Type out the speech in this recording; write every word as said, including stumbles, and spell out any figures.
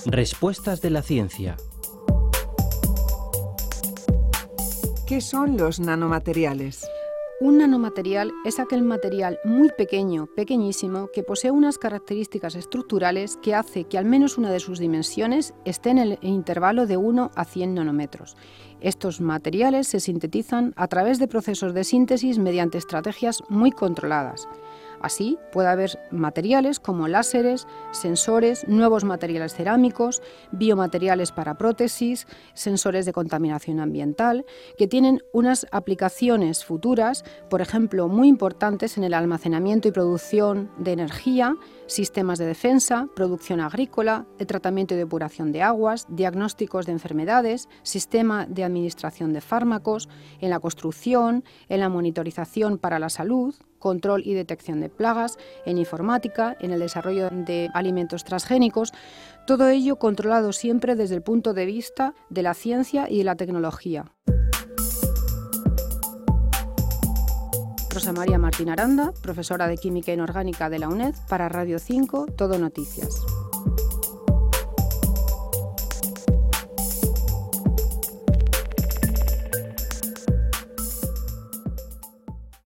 Respuestas de la ciencia. ¿Qué son los nanomateriales? Un nanomaterial es aquel material muy pequeño, pequeñísimo, que posee unas características estructurales que hace que al menos una de sus dimensiones esté en el intervalo de uno a cien nanómetros. Estos materiales se sintetizan a través de procesos de síntesis mediante estrategias muy controladas. Así, puede haber materiales como láseres, sensores, nuevos materiales cerámicos, biomateriales para prótesis, sensores de contaminación ambiental, que tienen unas aplicaciones futuras, por ejemplo, muy importantes en el almacenamiento y producción de energía, sistemas de defensa, producción agrícola, de tratamiento y depuración de aguas, diagnósticos de enfermedades, sistema de administración de fármacos, en la construcción, en la monitorización para la salud, control y detección de plagas, en informática, en el desarrollo de alimentos transgénicos, todo ello controlado siempre desde el punto de vista de la ciencia y de la tecnología. Rosa María Martín Aranda, profesora de Química Inorgánica de la UNED, para Radio cinco, Todo Noticias.